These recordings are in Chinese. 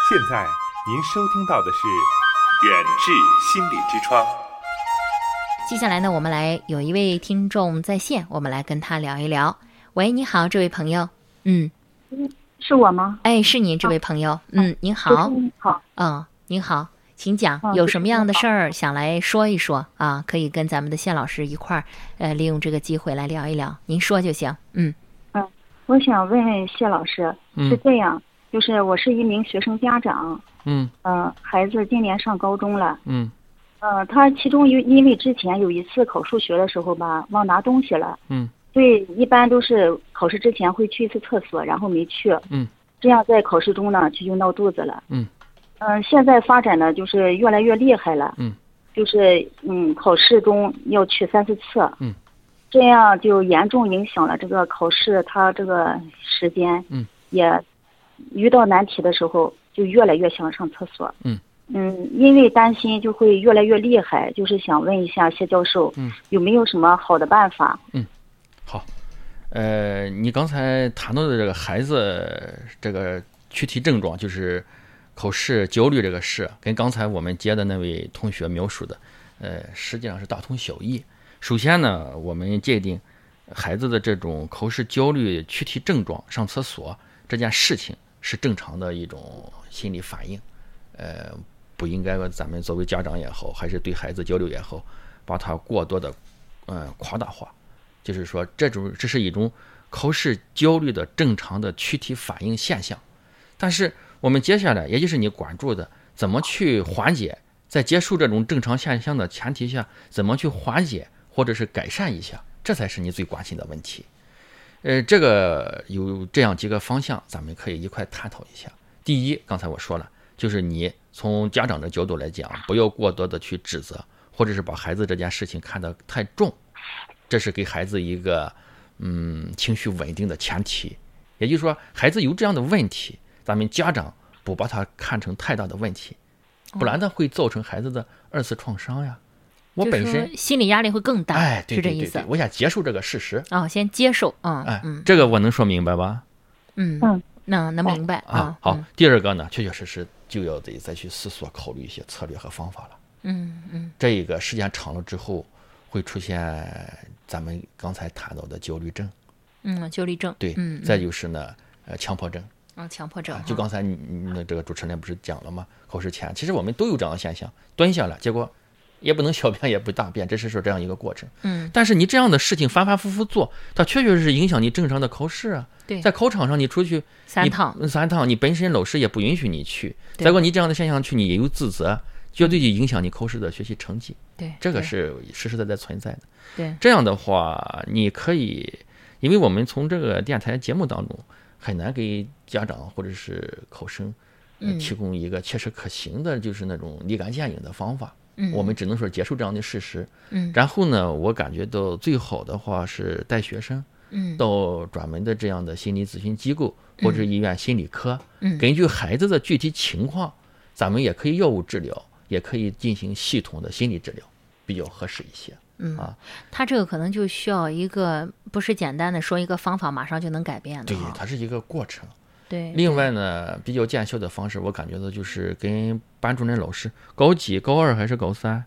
现在您收听到的是远志心理之窗。 接下来呢，我们来有一位听众在线，我们来跟他聊一聊。喂，你好，这位朋友。 是我吗？ 哎，是您这位朋友。您好。 您好。 您好，请讲，有什么样的事儿想来说一说啊？可以跟咱们的谢老师一块儿，利用这个机会来聊一聊，您说就行。 我想问谢老师，是这样，就是我是一名学生家长，孩子今年上高中了，他其中因为之前有一次考数学的时候吧，忘拿东西了，对，一般都是考试之前会去一次厕所，然后没去，这样在考试中呢就闹肚子了，现在发展呢就是越来越厉害了，就是考试中要去3、4次，这样就严重影响了这个考试他这个时间，也遇到难题的时候就越来越想上厕所，因为担心就会越来越厉害，就是想问一下谢教授，有没有什么好的办法？ 好，你刚才谈到的这个孩子这个躯体症状，就是考试焦虑这个事，跟刚才我们接的那位同学描述的，实际上是大同小异。首先呢，我们界定孩子的这种考试焦虑躯体症状，上厕所这件事情是正常的一种心理反应，不应该咱们作为家长也好，还是对孩子交流也好，把它过多的夸大化。就是说，这是一种考试焦虑的正常的躯体反应现象。但是我们接下来，也就是你关注的，怎么去缓解，在结束这种正常现象的前提下，怎么去缓解或者是改善一下，这才是你最关心的问题。这个有这样几个方向，咱们可以一块探讨一下。第一，刚才我说了，就是你从家长的角度来讲，不要过多的去指责，或者是把孩子这件事情看得太重，这是给孩子一个情绪稳定的前提。也就是说，孩子有这样的问题，咱们家长不把它看成太大的问题，不然呢会造成孩子的2次创伤呀。我本身心理压力会更大， 对， 是这意思。 我想接受这个事实先接受这个我能说明白吧？ 能明白啊。 好，第二个呢，确确实实就要再去思索考虑一些策略和方法了。这一个时间长了之后，会出现咱们刚才谈到的焦虑症。 焦虑症。 对，再就是呢，强迫症。 强迫症。 就刚才你这个主持人不是讲了吗？考试前，其实我们都有这样的现象，蹲下了，结果也不能小便也不大便，这是说这样一个过程。但是你这样的事情反反复复做，它确确实实影响你正常的考试啊。 对， 在考场上你出去3趟，你本身老师也不允许你去，再过你这样的现象去，你也有自责，绝对就影响你考试的学习成绩。 对， 这个是实实在在存在的。 对， 这样的话，你可以，因为我们从这个电台节目当中很难给家长或者是考生提供一个切实可行的，就是那种立竿见影的方法。我们只能说接受这样的事实。然后呢，我感觉到最好的话是带学生到专门的这样的心理咨询机构或者医院心理科，根据孩子的具体情况，咱们也可以药物治疗，也可以进行系统的心理治疗，比较合适一些。 他这个可能就需要一个不是简单的说一个方法马上就能改变的。 对，它是一个过程。 对， 另外呢，比较见效的方式，我感觉到就是跟班主任老师，高几、高2还是高3？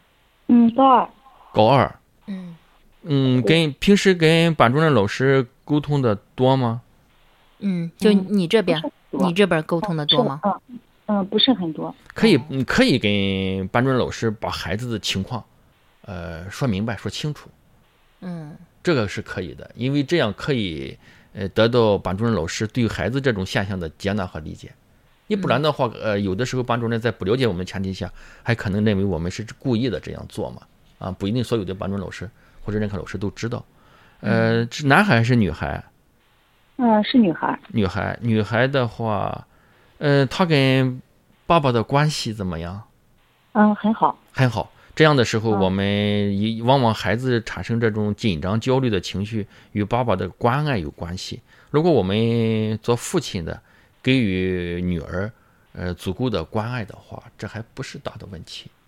高二。平时跟班主任老师沟通的多吗？ 就你这边沟通的多吗？ 不是很多。 可以跟班主任老师把孩子的情况，说明白、说清楚。这个是可以的，因为这样可以得到班主任老师对孩子这种现象的接纳和理解。你不然的话，有的时候班主任在不了解我们的前提下，还可能认为我们是故意的这样做嘛。不一定所有的班主任老师或者任课老师都知道。是男孩还是女孩？ 是女孩。 女孩的话，她跟爸爸的关系怎么样？ 很好。 很好。这样的时候，我们往往孩子产生这种紧张、焦虑的情绪，与爸爸的关爱有关系。如果我们做父亲的给予女儿足够的关爱的话，这还不是大的问题。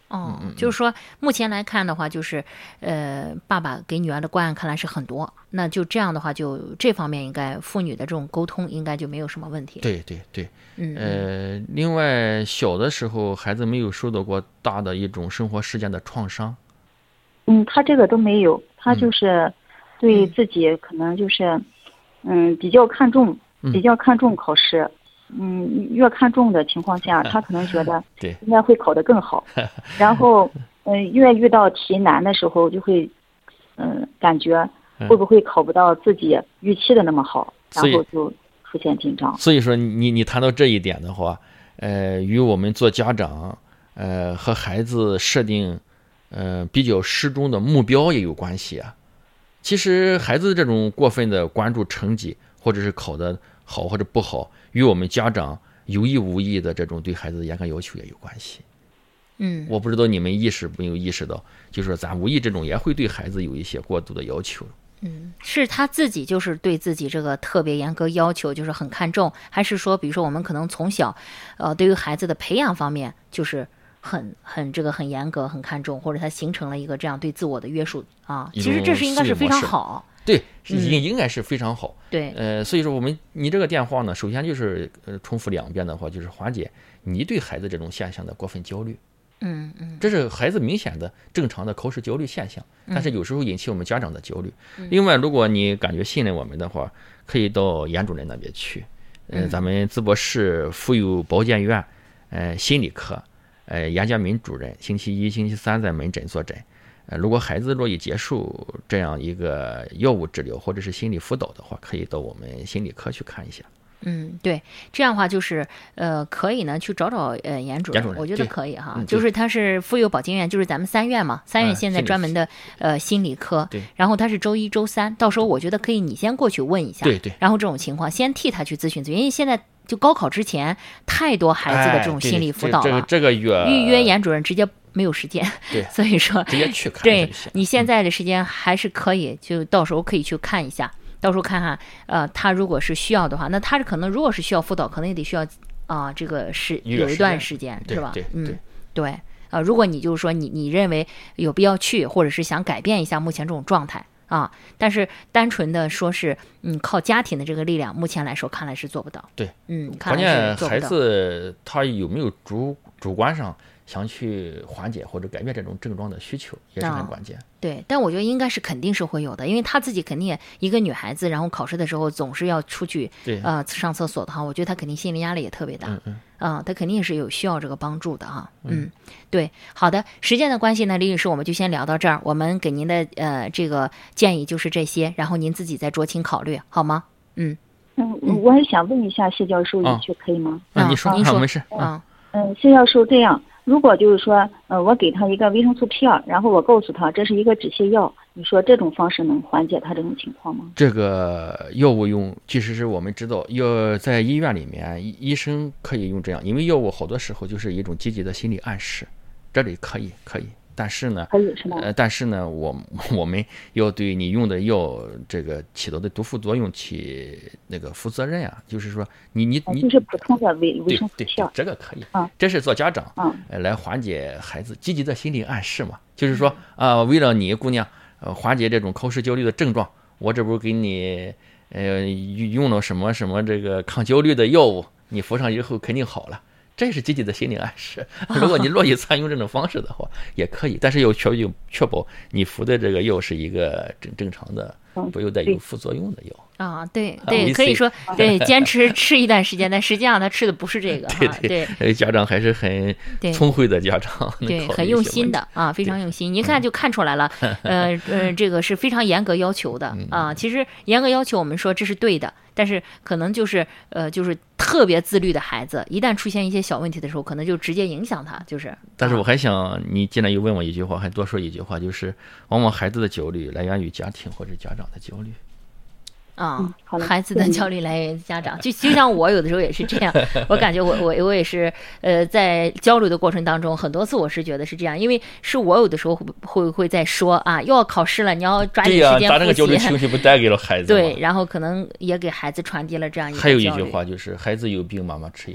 就是说目前来看的话，就是爸爸给女儿的关爱看来是很多，那就这样的话，就这方面应该父女的这种沟通应该就没有什么问题。 对，另外小的时候孩子没有受到过大的一种生活事件的创伤。 他这个都没有，他就是对自己可能就是比较看重考试。越看重的情况下，他可能觉得应该会考得更好，然后越遇到题难的时候，就会感觉会不会考不到自己预期的那么好，然后就出现紧张。 所以说你谈到这一点的话，与我们做家长和孩子设定比较适中的目标也有关系啊。其实孩子这种过分的关注成绩，或者是考得好或者不好，与我们家长有意无意的这种对孩子的严格要求也有关系。我不知道你们没有意识到，就是说咱无意这种也会对孩子有一些过度的要求。 是他自己就是对自己这个特别严格要求，就是很看重，还是说比如说我们可能从小对于孩子的培养方面就是很严格很看重，或者他形成了一个这样对自我的约束啊，其实这是应该是非常好。 对，应该是非常好。 对， 所以说你这个电话呢，首先就是重复2遍的话，就是缓解你对孩子这种现象的过分焦虑。这是孩子明显的正常的考试焦虑现象，但是有时候引起我们家长的焦虑。另外，如果你感觉信任我们的话，可以到严主任那边去。咱们淄博市妇幼保健院心理科严家敏主任星期1、星期3在门诊坐诊。如果孩子乐意接受这样一个药物治疗或者是心理辅导的话，可以到我们心理科去看一下。 对，这样的话就是可以呢去找严主任，我觉得可以哈。就是他是妇幼保健院，就是咱们3院嘛，3院现在专门的心理科。 对， 然后他是周1、周3，到时候我觉得可以你先过去问一下。 对， 然后这种情况先替他去咨询，因为现在就高考之前太多孩子的这种心理辅导了， 这个月预约严主任直接没有时间。 对， 所以说直接去看。 对，你现在的时间还是可以，就到时候可以去看一下。到时候看看，他如果是需要的话，那他可能如果是需要辅导，可能也得需要这个有一段时间，是吧？对，如果你就是说你认为有必要去，或者是想改变一下目前这种状态啊，但是单纯的说是靠家庭的这个力量，目前来说看来是做不到。 对， 关键孩子他有没有主观上想去缓解或者改变这种症状的需求也是很关键。 对，但我觉得应该是肯定是会有的，因为她自己肯定也一个女孩子，然后考试的时候总是要出去上厕所的话，我觉得她肯定心理压力也特别大。她肯定是有需要这个帮助的哈。对，好的，时间的关系呢，李女士我们就先聊到这儿，我们给您的这个建议就是这些，然后您自己再酌情考虑好吗？ 我也想问一下谢教授一句可以吗？ 你说没事。 谢教授，这样如果就是说我给他一个维生素片，然后我告诉他这是一个止泻药，你说这种方式能缓解他这种情况吗？ 这个药物用其实是我们知道要在医院里面医生可以用这样，因为药物好多时候就是一种积极的心理暗示，这里可以，但是呢，我们要对你用的药这个起到的毒副作用起那个负责任啊，就是说你就是普通的维生素片， 这个可以，这是做家长来缓解孩子积极的心理暗示嘛，就是说为了你姑娘缓解这种考试焦虑的症状，我这不是给你用了什么这个抗焦虑的药物，你服上以后肯定好了。这是积极的心理暗示。如果你乐意采用这种方式的话，也可以，但是要确保你服的这个药是一个正常的，不有带有副作用的药。 对，可以说对，坚持吃一段时间，但实际上他吃的不是这个。 对，家长还是很聪慧的家长， 对，很用心的非常用心。一看就看出来了，这个是非常严格要求的其实严格要求，我们说这是对的。但是可能就是特别自律的孩子，一旦出现一些小问题的时候，可能就直接影响他。 但是我还想，你既然又问我一句话，还多说一句话，就是往往孩子的焦虑来源于家庭或者家长的焦虑。 孩子的焦虑来源于家长，就像我有的时候也是这样，我感觉我也是在交流的过程当中，很多次我是觉得是这样，因为是我有的时候会在说又要考试了，你要抓紧时间复习。 把这个焦虑情绪不带给了孩子。 对，然后可能也给孩子传递了这样一个焦虑。 还有一句话就是，孩子有病，妈妈吃药。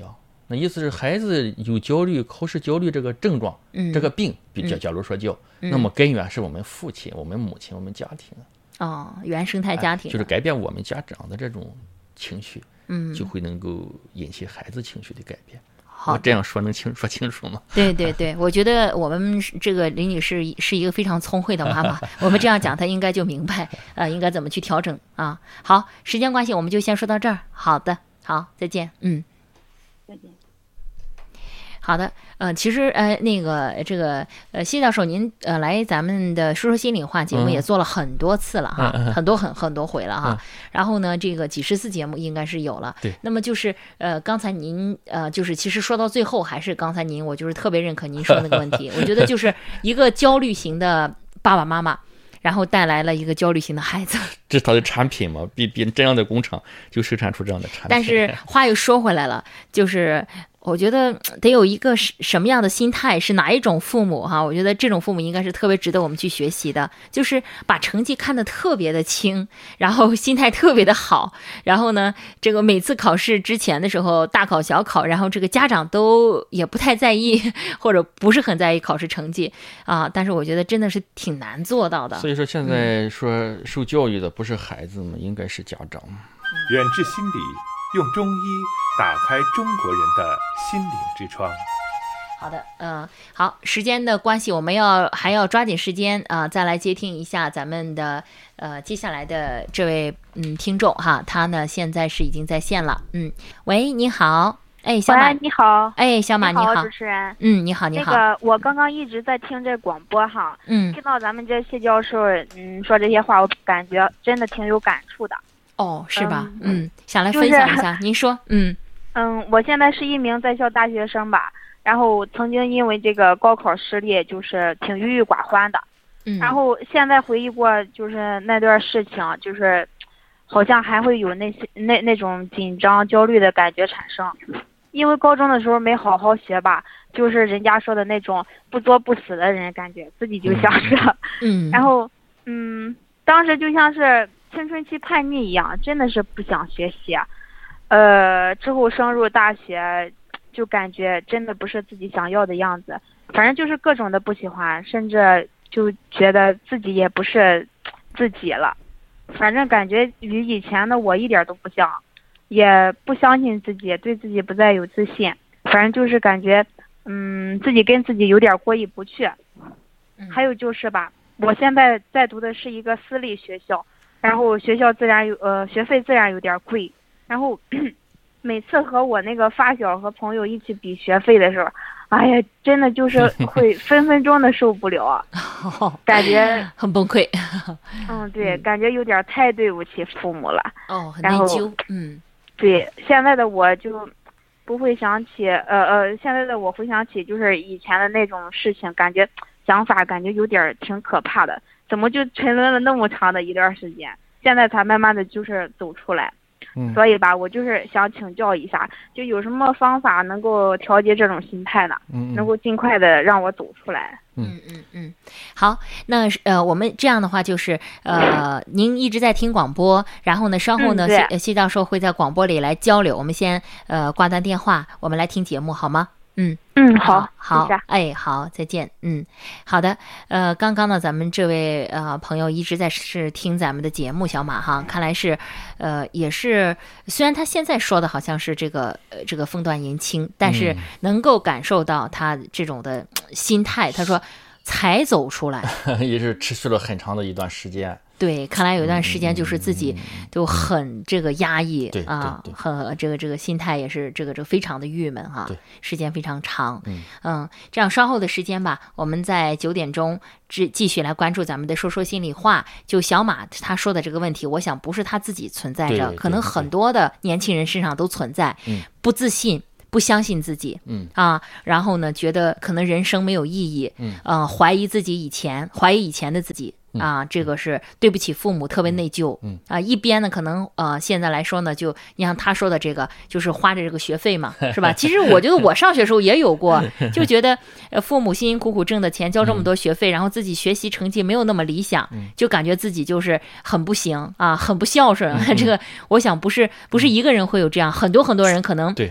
那意思是孩子有焦虑、考试焦虑这个症状，这个病，假如说那么根源是我们父亲、我们母亲、我们家庭原生态家庭， 就是改变我们家长的这种情绪，就会能够引起孩子情绪的改变。我这样说能说清楚吗？ 对对对，我觉得我们这个林女士是一个非常聪慧的妈妈，我们这样讲她应该就明白应该怎么去调整啊。好，时间关系我们就先说到这儿。好的，好，再见。 再见。 好的，其实那个这个谢教授您来咱们的说说心里话节目也做了很多次了哈，很多回了哈。然后呢，这个几十次节目应该是有了。 对。 那么就是刚才您就是其实说到最后还是刚才我就是特别认可您说那个问题，我觉得就是一个焦虑型的爸爸妈妈，然后带来了一个焦虑型的孩子。 这是他的产品嘛？比这样的工厂就生产出这样的产品。 但是话又说回来了，就是我觉得得有一个什么样的心态，是哪一种父母哈？我觉得这种父母应该是特别值得我们去学习的，就是把成绩看得特别的轻，然后心态特别的好，然后呢，这个每次考试之前的时候，大考小考，然后这个家长都也不太在意，或者不是很在意考试成绩但是我觉得真的是挺难做到的。 所以说现在说受教育的不是孩子们，应该是家长。 远志心理用中医打开中国人的心灵之窗。 好的，好，时间的关系，我们还要抓紧时间再来接听一下咱们的接下来的这位听众哈，他呢现在是已经在线了。喂，你好，小马， 你好， 小马你好， 主持人， 你好，你好。 那个我刚刚一直在听这广播哈，听到咱们这谢教授说这些话，我感觉真的挺有感触的。 是吧？想来分享一下，您说。 我现在是一名在校大学生吧，然后曾经因为这个高考失利，就是挺郁郁寡欢的。然后现在回忆过，就是那段事情，就是好像还会有那种紧张、焦虑的感觉产生。因为高中的时候没好好学吧，就是人家说的那种不作不死的人，感觉自己就像是。然后当时就像是青春期叛逆一样，真的是不想学习。之后升入大学，就感觉真的不是自己想要的样子，反正就是各种的不喜欢，甚至就觉得自己也不是自己了。反正感觉与以前的我一点都不像，也不相信自己，对自己不再有自信。反正就是感觉，自己跟自己有点过意不去。还有就是吧，我现在在读的是一个私立学校，然后学校学费自然有点贵。然后每次和我那个发小和朋友一起比学费的时候，哎呀，真的就是会分分钟的受不了，感觉很崩溃。 对，感觉有点太对不起父母了。 很内疚。 对，现在的我就不会想起，现在的我回想起就是以前的那种事情，想法感觉有点挺可怕的，怎么就沉沦了那么长的一段时间，现在才慢慢的就是走出来。所以吧，我就是想请教一下，就有什么方法能够调节这种心态呢？能够尽快的让我走出来。 好，那我们这样的话就是您一直在听广播，然后呢稍后呢谢教授会在广播里来交流。我们先挂断电话，我们来听节目好吗？ 好， 好，好，再见。好的，刚刚呢，咱们这位朋友一直在是听咱们的节目，小马哈，看来是也是，虽然他现在说的好像是这个风段言轻，但是能够感受到他这种的心态。他说才走出来， 也是持续了很长的一段时间。 对，看来有一段时间就是自己就很这个压抑很这个心态也是这个非常的郁闷哈，时间非常长。这样稍后的时间吧，我们在9点钟继续来关注咱们的说说心里话。就小马他说的这个问题，我想不是他自己存在着，可能很多的年轻人身上都存在，不自信。不相信自己，然后呢，觉得可能人生没有意义，怀疑自己怀疑以前的自己，这个是对不起父母，特别内疚，一边呢，可能现在来说呢，就你像他说的这个，就是花着这个学费嘛，是吧？其实我觉得我上学的时候也有过，就觉得父母辛辛苦苦挣的钱交这么多学费，然后自己学习成绩没有那么理想，就感觉自己就是很不行很不孝顺。这个我想不是一个人会有这样，很多人可能。对。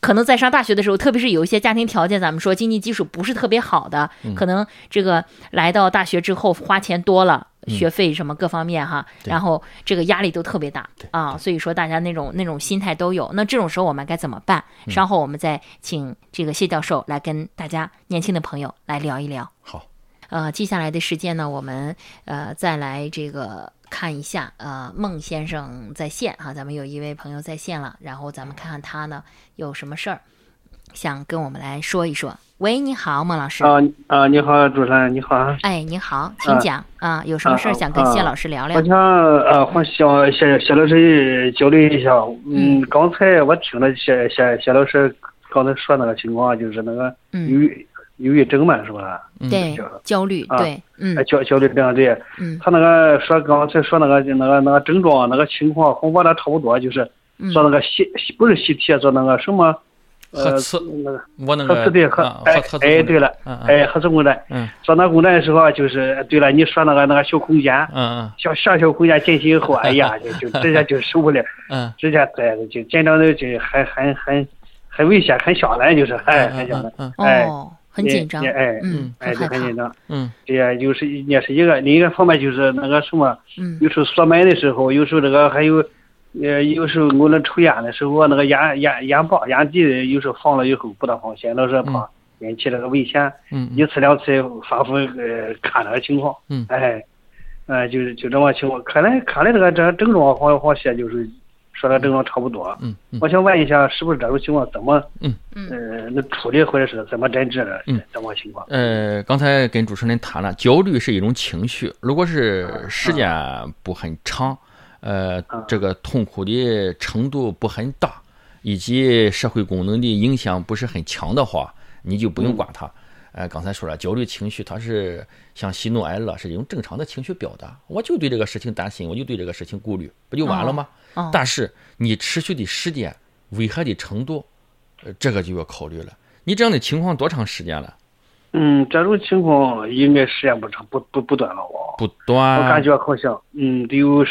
可能在上大学的时候，特别是有一些家庭条件，咱们说经济基础不是特别好的，可能这个来到大学之后花钱多了，学费什么各方面哈，然后这个压力都特别大啊，所以说大家那种心态都有。那这种时候我们该怎么办？稍后我们再请这个谢教授来跟大家年轻的朋友来聊一聊。 好， 接下来的时间呢，我们再来这个看一下孟先生在线哈，咱们有一位朋友在线了，然后咱们看看他呢有什么事儿想跟我们来说一说。喂，你好，孟老师。 你好，主持人，你好。 哎，你好，请讲有什么事儿想跟谢老师聊聊？ 我想谢老师交流一下。刚才我听了谢老师刚才说那个情况，就是那个抑郁症嘛，是吧？ 对，焦虑，对， 焦虑症，对。他那个刚才说那个症状那个情况和我的差不多，就是做那个不是习题，做那个什么。 核磁，我那个核磁对对了，核磁共振。做那共振的时候，就是对了，你说那个小空间，小空间进去以后，哎呀，就直接就受不了，直接就紧张的就很危险，很吓人，就是很吓人， 很紧张， 就很紧张，这也就是也是另一个方面就是那个什么，有时候锁门的时候，有时候这个还有。有时候我那抽烟的时候，那个烟包烟蒂有时候放了以后不大放心，老是怕引起那个危险。一次两次反复看那个情况。就这么情况。看来这个症状好些，就是说的症状差不多。我想问一下，是不是这种情况怎么那处理或者是怎么诊治的？怎么情况？ 刚才跟主持人谈了，焦虑是一种情绪，如果是时间不很长。这个痛苦的程度不很大，以及社会功能的影响不是很强的话，你就不用管它。刚才说了，焦虑情绪它是像喜怒哀乐，是一种正常的情绪表达。我就对这个事情担心，我就对这个事情顾虑，不就完了吗？但是你持续的时间、危害的程度，这个就要考虑了。你这样的情况多长时间了？ 这种情况应该时间不长，不短了不短。 我感觉好像得有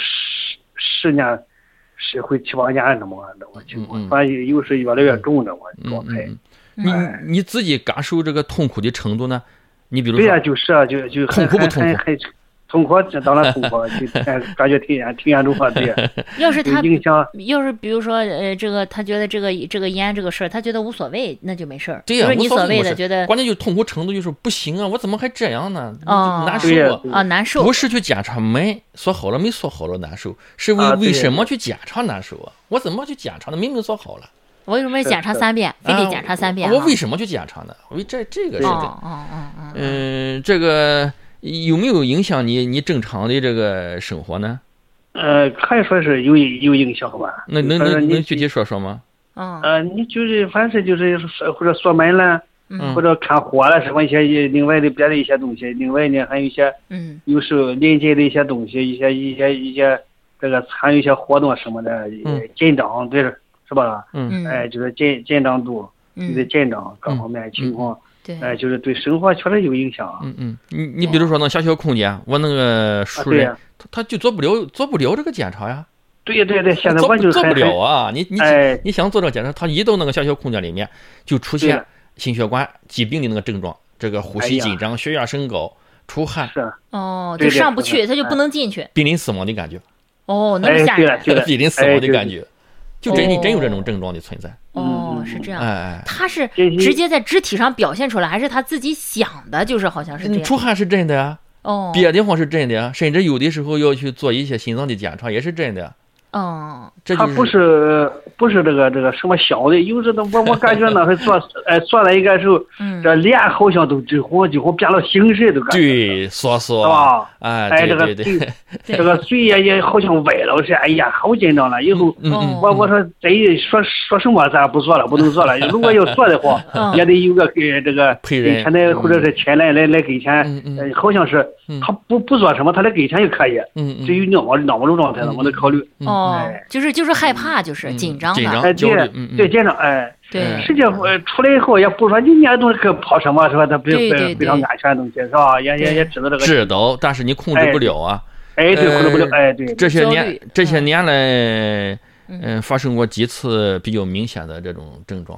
10年，是会7、8年那么情况，反正有时越来越重这么状态。 你自己感受这个痛苦的程度呢？你比如说， 对呀，就是就痛苦不痛苦？ 痛苦，当然痛苦，就感觉挺严重的。对。 要是他影响， 要是比如说这个他觉得这个烟这个事儿，他觉得无所谓，那就没事儿。 对呀， 你所谓的觉得， 关键就痛苦程度就是不行啊！我怎么还这样呢？难受啊，难受。 不是去检查门锁好了没锁好了难受，是为什么去检查难受啊？我怎么去检查呢？明明锁好了。 我为什么要检查3遍？非得检查3遍？ 我为什么去检查呢？为这个事情。这个。有没有影响你正常的这个生活呢？ 可以说是有影响吧。 能具体说说吗？ 你就是反正就是或者锁门了，或者看火了什么一些另外的别的一些东西，另外呢还有一些有时候临近的一些东西，一些这个参与一些活动什么的紧张，对是吧？就是紧张度，你的紧张各方面情况。就是对生活确实有影响。 你比如说那小空间，我那个熟人，他就做不了这个检查呀。 对，现在我就做不了啊！你想做这个检查，他一到那个小空间里面，就出现心血管疾病的那个症状，这个呼吸紧张、血压升高、出汗。 就上不去，他就不能进去。 濒临死亡的感觉。 那么吓人。 濒临死亡的感觉，就真有这种症状的存在。 是这样，他是直接在肢体上表现出来，还是他自己想的？就是好像是这样。 出汗是真的呀，别的地方是真的呀，甚至有的时候要去做一些心脏的检查，也是真的。 他不是这个什么小的，有时我感觉那会做了一个时候，这脸好像都几乎变了形式都感觉。对， 是吧？ 对， 这个嘴也好像歪了似的，哎呀，好紧张了。以后我说真说什么咱不做了，不能做了。如果要做的话，也得有个给这个陪人前的或者是前来给钱，好像是他不做什么，他来给钱就可以。至于那么种状态呢，我得考虑。 就是害怕，就是紧张的， 焦虑， 对紧张， 对。 实际出来以后也不说你那东西可跑什么是吧？它非常安全的东西是吧？也知道这个。 知道，但是你控制不了啊。 对，控制不了。对。 这些年来，发生过几次比较明显的这种症状？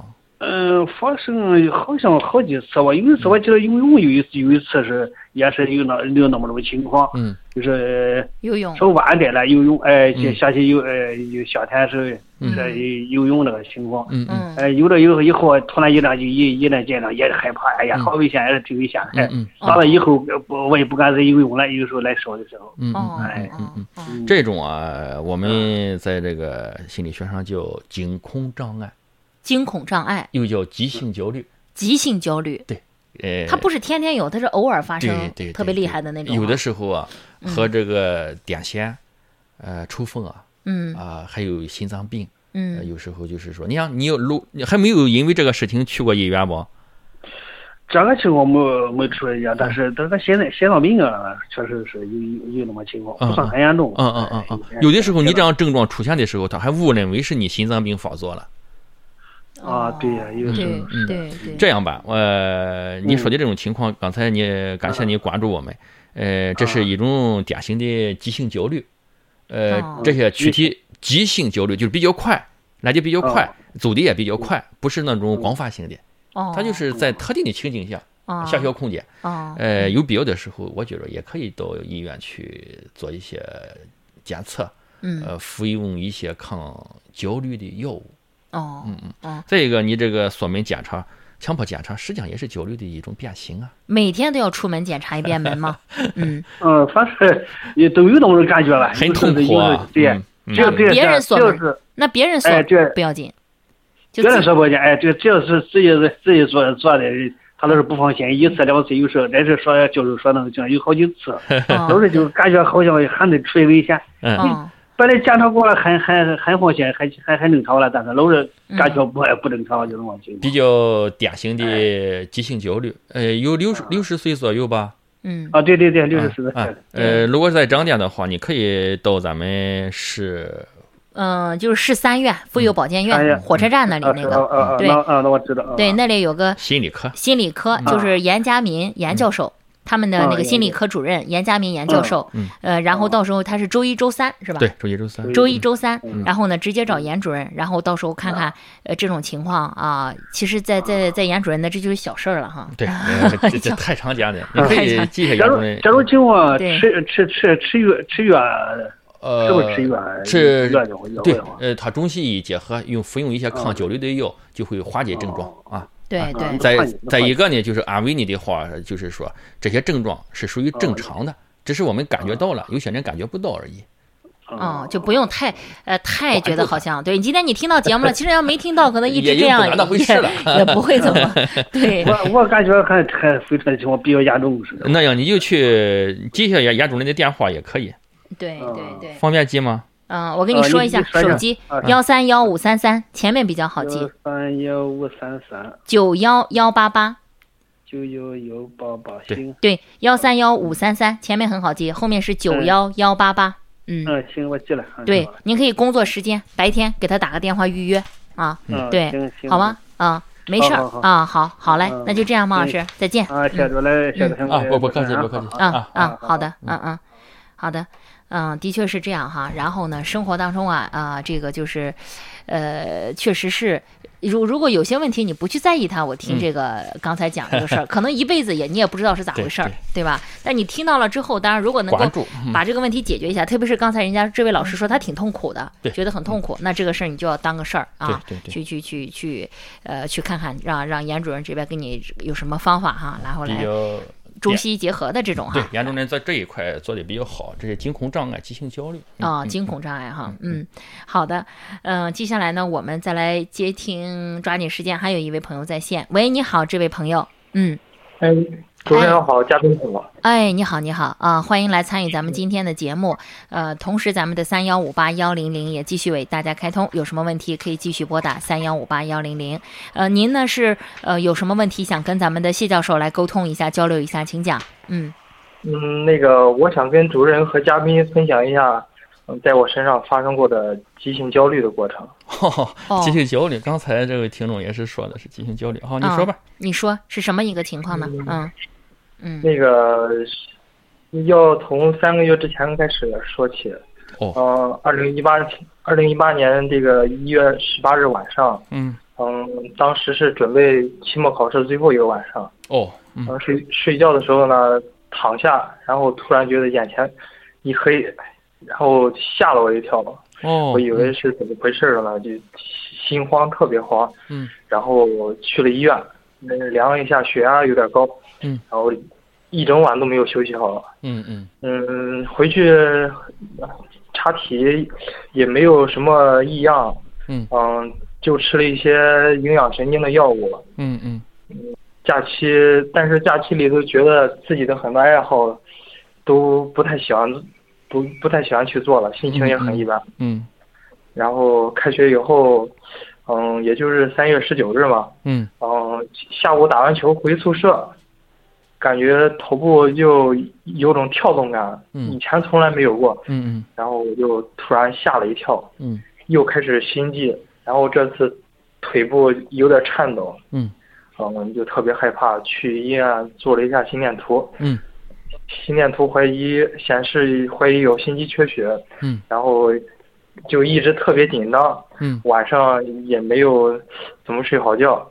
发生好像好几次吧。有一次我记得游泳有一次是也是有那么种情况，就是游泳稍晚点了游泳，下去夏天是游泳那个情况，游了以后突然一旦见了也是害怕，哎呀，好危险，也是挺危险的。到了以后我也不敢再游泳了，有时候来烧的时候。 这种啊，我们在这个心理学上叫惊恐障碍。 惊恐障碍又叫急性焦虑。 急性焦虑， 对， 它不是天天有，它是偶尔发生， 对， 特别厉害的那种。 有的时候啊，和这个癫痫、抽风还有心脏病，有时候就是说，你想你还没有因为这个事情去过医院不？ 这个情况没出来呀，但是这个心脏病啊，确实是有那么情况，不算很严重。 有的时候你这样症状出现的时候，他还误认为是你心脏病发作了。 对呀，有时候对。 这样吧，你说的这种情况，刚才感谢你关注我们，这是一种典型的急性焦虑，这些躯体急性焦虑就是比较快，来的比较快，走的也比较快，不是那种光发性的，它就是在特定的情景下，小小空间，有必要的时候，我觉得也可以到医院去做一些检测，服用一些抗焦虑的药物。再一个，你这个锁门检查、强迫检查，实际上也是焦虑的一种变形啊。 每天都要出门检查一遍门吗？ 反正也都有那种感觉了， 很痛苦啊。 对， 别人锁门，那别人锁不要紧， 别人锁不要紧。只要是自己做的，他都是不放心，一次两次，有时候这是说就是说那个有好几次，都是就感觉好像还得出现危险。本来检查过了，很放心，还正常了，但是老是感觉不正常，就这么情况。 比较典型的急性焦虑，有60岁左右吧。 对，60岁。 如果在张店的话，你可以到咱们市。 就是市3院妇幼保健院火车站那里那个。对， 那我知道。 对，那里有个心理科， 就是严家民严教授。他们的那个心理科主任严家民严教授，然后到时候他是周1、周3是吧？ 对，周1、 周3，然后呢直接找严主任，然后到时候看看这种情况啊，其实，在严主任的这就是小事儿了哈。 对，这太常见了，你可以记下严主任。 这种情况吃药。是不是吃药？ 对，他中西医结合，服用一些抗焦虑的药，就会缓解症状啊。 对。 再一个呢，就是安慰你的话，就是说这些症状是属于正常的，只是我们感觉到了，有些人感觉不到而已。 就不用太觉得好像对。今天你听到节目了，其实要没听到，可能一直这样也不会怎么。对， 我感觉还非常情况比较严重似的。 那样你就去记一下严主任的电话也可以。 对， 方便记吗？ 我跟你说一下，手机1311533前面比较好记。 1311533。 91188。 91188，行。 对，1311533前面很好记，后面是91188。 行，我记了。 对，您可以工作时间白天给他打个电话预约啊。对，好吗？没事儿啊，好嘞，那就这样，孟老师，再见。 下周来， 不客气。 好的，好的。的确是这样哈。然后呢，生活当中这个就是，确实是，如果有些问题你不去在意它，我听这个刚才讲这个事儿，可能一辈子你也不知道是咋回事儿，对吧？但你听到了之后，当然如果能够把这个问题解决一下，特别是刚才人家这位老师说他挺痛苦的，觉得很痛苦，那这个事儿你就要当个事儿啊，去看看，让严主任这边给你有什么方法哈，然后来。中西医结合的这种哈， 对，严主任在这一块做的比较好，这是惊恐障碍、急性焦虑惊恐障碍哈，好的，接下来呢，我们再来接听，抓紧时间，还有一位朋友在线，喂，你好，这位朋友， 主持人好，嘉宾好。 你好啊，欢迎来参与咱们今天的节目。同时咱们的3158100也继续为大家开通，有什么问题可以继续拨打3158100。您呢是有什么问题想跟咱们的谢教授来沟通一下、交流一下，请讲。 那个我想跟主任和嘉宾分享一下，在我身上发生过的急性焦虑的过程。 急性焦虑，刚才这位听众也是说的是急性焦虑。好，你说吧。 你说是什么一个情况呢？ 那个要从3个月之前开始说起。2018年这个1月18日晚上， 当时是准备期末考试最后一个晚上。睡觉的时候呢，躺下，然后突然觉得眼前一黑，然后吓了我一跳。我以为是怎么回事了呢，就心慌，特别慌。然后去了医院，量了一下血压有点高。然后一整晚都没有休息好。回去查体也没有什么异样。就吃了一些营养神经的药物。但是假期里头觉得自己的很多爱好都不太喜欢去做了，心情也很一般。然后开学以后，也就是3月19日嘛。下午打完球回宿舍，感觉头部就有种跳动感。以前从来没有过。然后我就突然吓了一跳。又开始心悸，然后这次腿部有点颤抖。就特别害怕，去医院做了一下心电图。心电图显示怀疑有心肌缺血。然后就一直特别紧张。晚上也没有怎么睡好觉。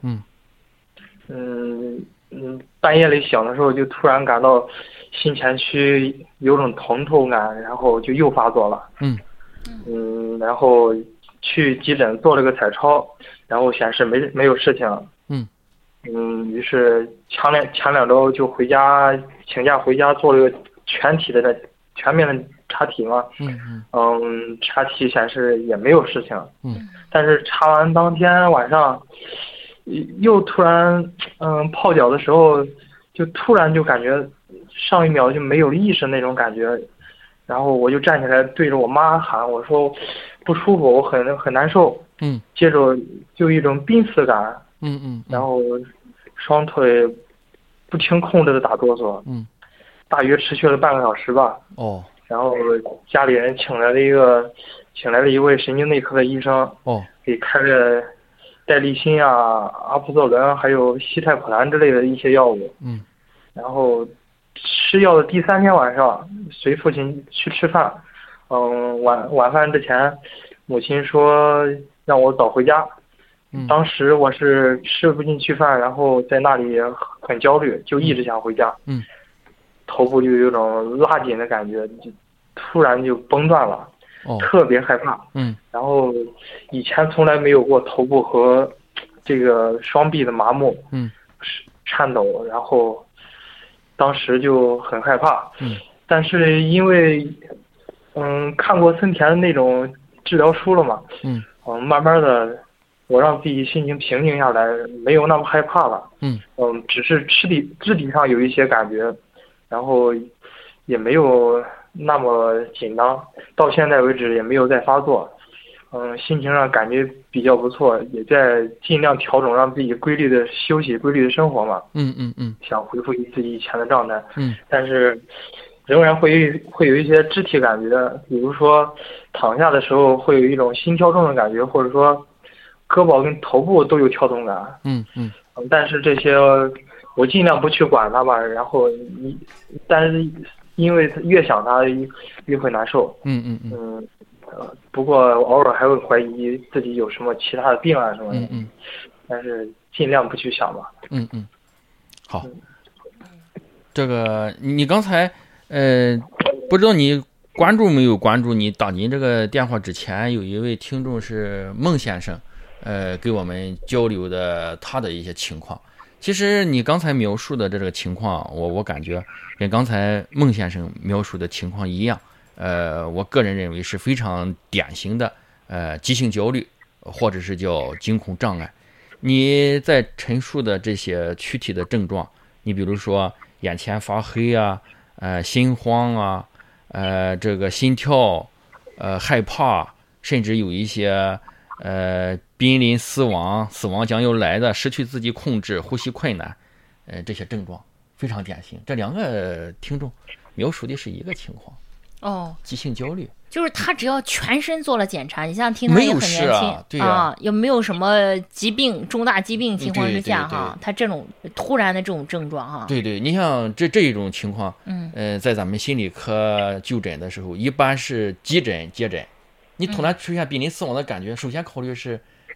半夜里醒的时候就突然感到心前区有种疼痛感，然后就又发作了。然后去急诊做了个彩超，然后显示没有事情。于是前2周就请假回家做了个全面的查体嘛。查体显示也没有事情。但是查完当天晚上又突然泡脚的时候就突然就感觉上一秒就没有意识那种感觉，然后我就站起来对着我妈喊，我说不舒服，我很难受。接着就一种濒死感。然后双腿不听控制的打哆嗦。大约持续了半个小时吧。然后家里人请来了一位神经内科的医生。给开了代利辛啊、阿普唑仑还有西泰普兰之类的一些药物。然后吃药的第3天晚上，随父亲去吃饭。晚饭之前，母亲说让我早回家。当时我是吃不进去饭，然后在那里很焦虑，就一直想回家。头部就有种拉紧的感觉，就突然就崩断了。特别害怕。然后以前从来没有过头部和这个双臂的麻木。颤抖，然后当时就很害怕。但是因为看过森田的那种治疗书了嘛。慢慢的我让自己心情平静下来，没有那么害怕了。只是肢体上有一些感觉，然后也没有那么紧张，到现在为止也没有再发作。心情上感觉比较不错，也在尽量调整，让自己规律的休息、规律的生活嘛。想恢复自己以前的状态。但是仍然会有一些肢体感觉，比如说躺下的时候会有一种心跳动的感觉，或者说胳膊跟头部都有跳动感。但是这些我尽量不去管它吧，然后但是因为越想它越会难受。不过偶尔还会怀疑自己有什么其他的病啊什么的。但是尽量不去想吧。 好。这个你刚才不知道你关注没有关注，你打您这个电话之前有一位听众是孟先生，给我们交流的他的一些情况。其实你刚才描述的这个情况，我感觉跟刚才孟先生描述的情况一样。我个人认为是非常典型的急性焦虑，或者是叫惊恐障碍。你在陈述的这些躯体的症状，你比如说眼前发黑啊，心慌啊，这个心跳，害怕，甚至有一些濒临死亡将要来的，失去自己控制，呼吸困难，这些症状非常典型。这2个听众描述的是一个情况。急性焦虑就是他只要全身做了检查，你像听他也很年轻有没有什么疾病、重大疾病情况之下他这种突然的这种症状对，你像这一种情况，在咱们心理科就诊的时候，一般是急诊接诊。你突然出现濒临死亡的感觉，首先考虑是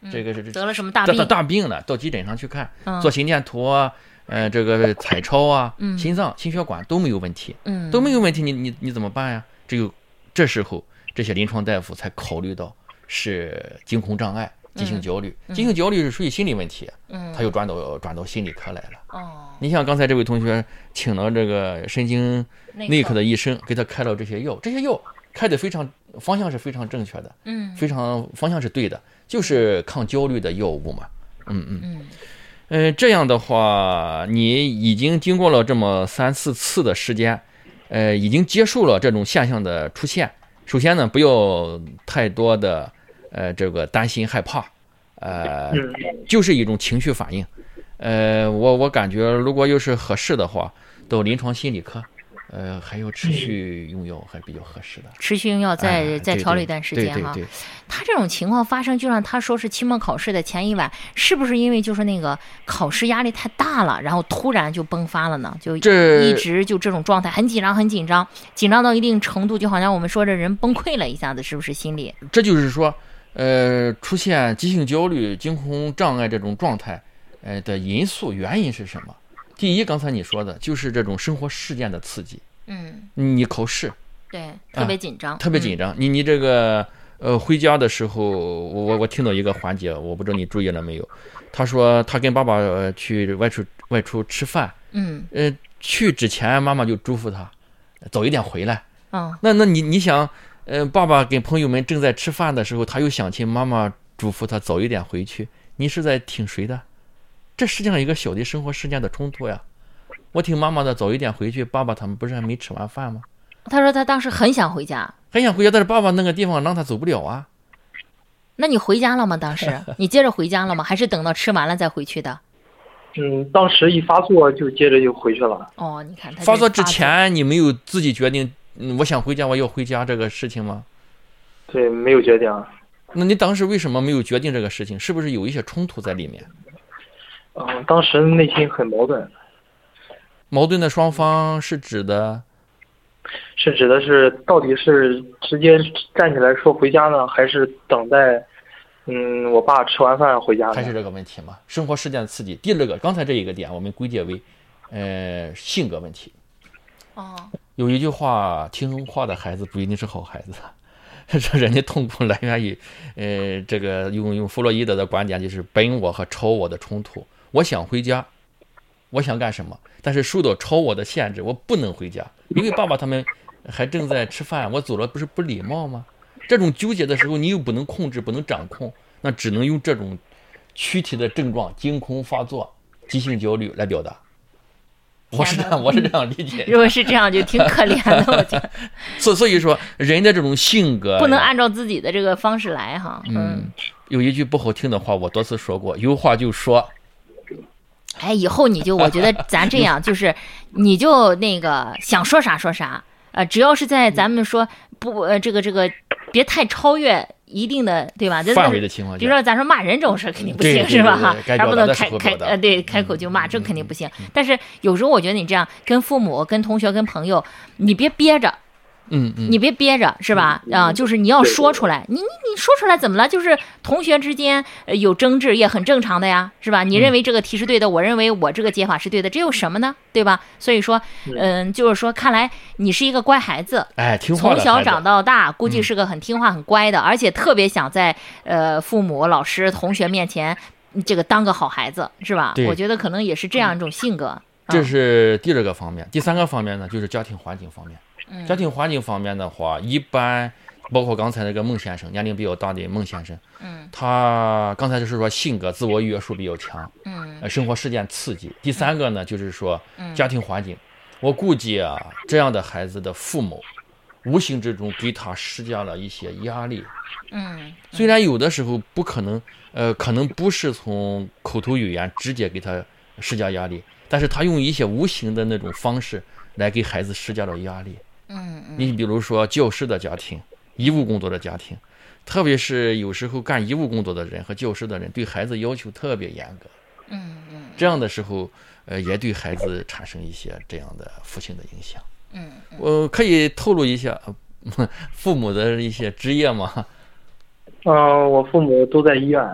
这个是得了什么大病了，到急诊上去看，做心电图啊，这个彩超啊，心脏、心血管都没有问题，都没有问题，你怎么办呀？这时候这些临床大夫才考虑到是惊恐障碍、急性焦虑，急性焦虑是属于心理问题，他又转到心理科来了。你像刚才这位同学请了这个神经内科的医生，给他开了这些药，开的方向是非常正确的，方向是对的，就是抗焦虑的药物嘛。这样的话，你已经经过了这么3-4次的时间，已经接受了这种现象的出现。首先呢，不要太多的这个担心害怕，就是一种情绪反应。我感觉如果要是合适的话，到临床心理科。还有持续用药还比较合适的， 持续用药再调了一段时间哈。他这种情况发生，就让他说是期末考试的前一晚，是不是因为就是那个考试压力太大了，然后突然就崩发了呢？就一直就这种状态，很紧张到一定程度，就好像我们说这人崩溃了一下子，是不是心理？ 这就是说，出现急性焦虑、惊恐障碍这种状态，的原因是什么？第一，刚才你说的就是这种生活事件的刺激。你考试， 对，特别紧张， 你这个回家的时候，我听到一个环节，我不知道你注意了没有？他说他跟爸爸去外出吃饭，去之前妈妈就嘱咐他早一点回来。那你想，爸爸跟朋友们正在吃饭的时候，他又想起妈妈嘱咐他早一点回去，你是在听谁的？这实际上一个小的生活事件的冲突呀。我听妈妈的早一点回去，爸爸他们不是还没吃完饭吗？ 他说他当时很想回家， 但是爸爸那个地方让他走不了啊。 那你回家了吗？当时你接着回家了吗？还是等到吃完了再回去的？ 当时一发作就接着就回去了。 你看他发作之前你没有自己决定，我想回家，我要回家这个事情吗？ 对，没有决定。 那你当时为什么没有决定这个事情？是不是有一些冲突在里面？ 当时内心很矛盾。 矛盾的双方是指的是到底是直接站起来说回家呢，还是等待我爸吃完饭回家呢？ 还是这个问题嘛？生活事件的刺激。第二个，刚才这一个点我们归结为性格问题。有一句话，听话的孩子不一定是好孩子。说人的痛苦来源于这个用弗洛伊德的观点，就是本我和超我的冲突。我想回家，我想干什么，但是受到超我的限制，我不能回家，因为爸爸他们还正在吃饭，我走了不是不礼貌吗？这种纠结的时候，你又不能控制，不能掌控，那只能用这种躯体的症状，惊恐发作、急性焦虑来表达。我是这样理解。 如果是这样，就挺可怜的，我觉得。 所以说，人的这种性格不能按照自己的这个方式来哈。 有一句不好听的话，我多次说过，有话就说。 以后我觉得咱这样，就是你就那个想说啥说啥，只要是在咱们说不这个别太超越一定的对吧？ 范围的情况下， 比如说咱说骂人这种事肯定不行，是吧？哈，咱不能开口就骂，这肯定不行。但是有时候我觉得你这样跟父母、跟同学、跟朋友，你别憋着。你别憋着，是吧？就是你要说出来，你说出来怎么了？就是同学之间有争执也很正常的呀，是吧？你认为这个题是对的，我认为我这个解法是对的，这有什么呢？对吧？所以说，就是说，看来你是一个乖孩子， 听话的孩子， 从小长到大，估计是个很听话、很乖的，而且特别想在父母、老师、同学面前这个当个好孩子，是吧？我觉得可能也是这样一种性格。 这是第二个方面，第三个方面呢，就是家庭环境方面。家庭环境方面的话，一般包括刚才那个孟先生，年龄比较大的孟先生，他刚才就是说性格自我约束比较强，生活事件刺激。第三个呢，就是说家庭环境，我估计这样的孩子的父母无形之中给他施加了一些压力，虽然有的时候不可能，可能不是从口头语言直接给他施加压力，但是他用一些无形的那种方式来给孩子施加了压力。你比如说教师的家庭、医务工作的家庭，特别是有时候干医务工作的人和教师的人对孩子要求特别严格，这样的时候也对孩子产生一些这样的负性的影响。我可以透露一下父母的一些职业吗？ 我父母都在医院。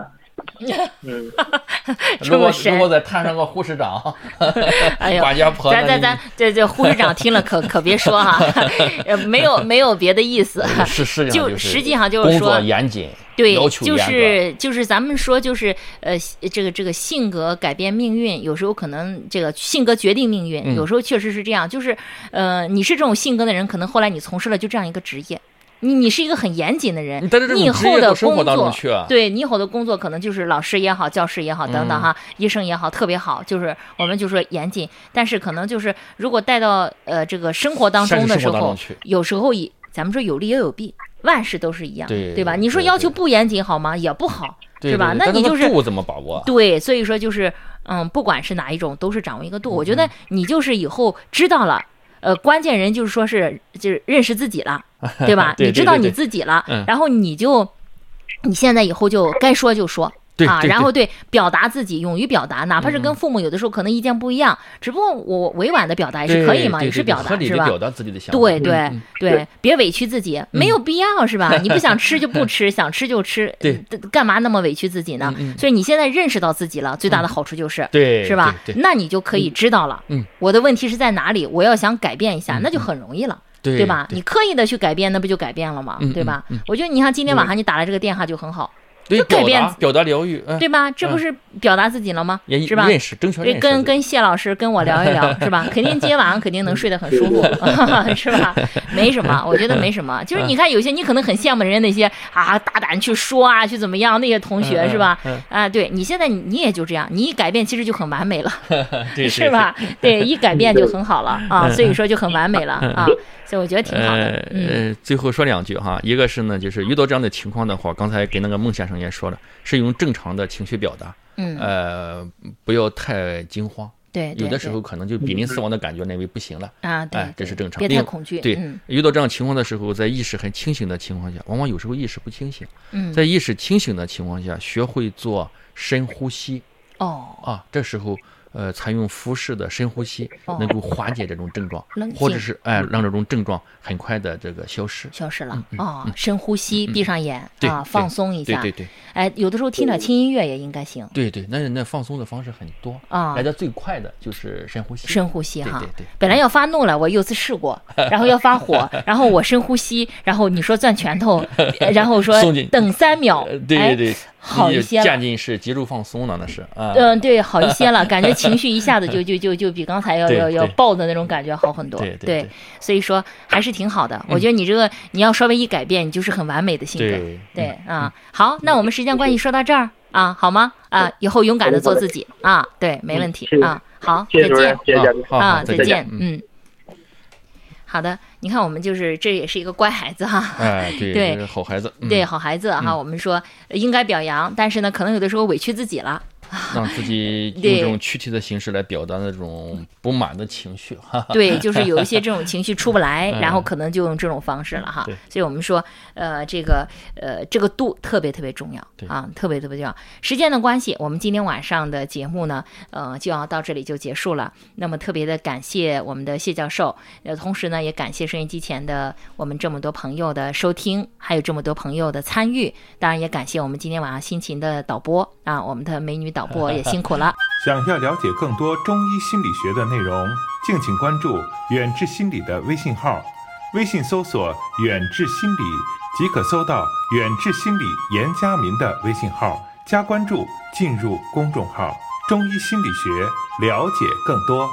如果再摊上个护士长， 哎呦， 管家婆， 咱这护士长听了可别说哈，没有别的意思，就实际上就是说工作严谨， 对， 要求严格， 就是咱们说就是这个性格改变命运，有时候可能这个性格决定命运，有时候确实是这样，就是你是这种性格的人，可能后来你从事了就这样一个职业。你是一个很严谨的人，你以后的工作，对你以后的工作可能就是老师也好，教师也好等等哈，医生也好，特别好，就是我们就说严谨，但是可能就是如果带到这个生活当中的时候，有时候咱们说有利也有弊，万事都是一样，对吧？你说要求不严谨好吗？也不好，是吧？那你就是度怎么把握？ 对，所以说就是不管是哪一种，都是掌握一个度。我觉得你就是以后知道了。关键人就是说就是认识自己了，对吧？ 对， 你知道你自己了，然后你现在以后就该说就说。然后表达自己，勇于表达，哪怕是跟父母有的时候可能意见不一样，只不过我委婉的表达也是可以嘛，也是表达，是吧？ 表达自己的想法。 对，别委屈自己，没有必要，是吧？你不想吃就不吃，想吃就吃，干嘛那么委屈自己呢？所以你现在认识到自己了，最大的好处就是，是吧？那你就可以知道了，我的问题是在哪里，我要想改变一下，那就很容易了。对吧？你刻意的去改变，那不就改变了吗？对吧？我觉得你看今天晚上你打来这个电话就很好。 对， 改变表达疗愈， 对吧？这不是表达自己了吗？是吧？ 认识，正确认识。 跟谢老师跟我聊一聊，是吧？肯定今天晚上肯定能睡得很舒服，是吧？没什么，我觉得没什么。就是你看有些你可能很羡慕人家那些大胆去说啊，去怎么样那些同学，是吧？对你现在你也就这样，你一改变其实就很完美了，是吧？对，一改变就很好了啊，所以说就很完美了啊。所以我觉得挺好的。 最后说两句哈，一个是呢，就是遇到这样的情况的话，刚才给那个孟先生也说了，是用正常的情绪表达，不要太惊慌。 对， 有的时候可能就濒临死亡的感觉，认为不行了啊，对， 这是正常。 别太恐惧。 对，遇到这样情况的时候，在意识很清醒的情况下，往往有时候意识不清醒。在意识清醒的情况下，学会做深呼吸。这时候。采用腹式的深呼吸，能够缓解这种症状，或者是让这种症状很快的这个消失了。深呼吸，闭上眼放松一下。 对。 有的时候听点轻音乐也应该行。 对，那放松的方式很多来的最快的就是深呼吸。 深呼吸哈。 对。 本来要发怒了，我有次试过，然后要发火，然后我深呼吸，然后你说攥拳头，然后说等3秒， 对。 好一些了， 渐进式肌肉放松了，那是对，好一些了，感觉情绪一下子就比刚才要爆的那种感觉好很多。 对， 所以说还是挺好的。我觉得你这个你要稍微一改变，你就是很完美的性格。对好，那我们时间关系说到这儿好吗？以后勇敢的做自己对，没问题好，再见再见。好的，你看我们就是这也是一个乖孩子哈， 对，好孩子， 对，好孩子哈。我们说应该表扬，但是呢，可能有的时候委屈自己了。 让自己用这种躯体的形式来表达那种不满的情绪， 对，就是有一些这种情绪出不来，然后可能就用这种方式了哈。所以我们说，这个度特别特别重要特别特别重要。时间的关系，我们今天晚上的节目呢，就要到这里就结束了。那么特别的感谢我们的谢教授，同时呢，也感谢收音机前的我们这么多朋友的收听，还有这么多朋友的参与。当然也感谢我们今天晚上辛勤的导播我们的美女导播也辛苦了。 想要了解更多中医心理学的内容，敬请关注远志心理的微信号，微信搜索远志心理即可搜到远志心理严家民的微信号，加关注进入公众号，中医心理学，了解更多。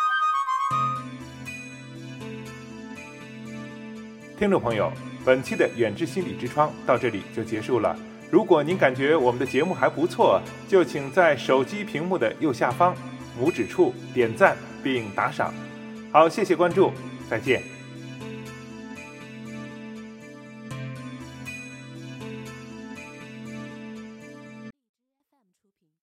听众朋友，本期的远志心理之窗到这里就结束了。如果您感觉我们的节目还不错，就请在手机屏幕的右下方拇指处点赞并打赏。好，谢谢关注，再见。